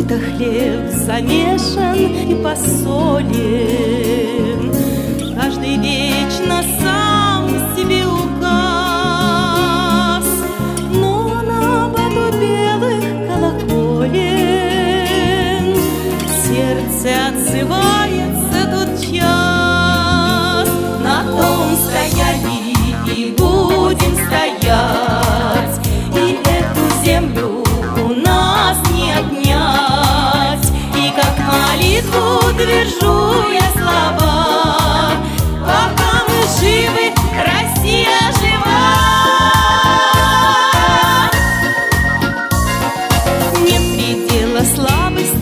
будто хлеб замешан и посолен. Каждый вечно сам себе указ, но на бату белых колоколен сердце отзывается тут час. На том стояли и будем стоять, и эту землю у нас не отнять. И как молитву движу я слова: пока мы живы, Россия жива. Нет предела слабости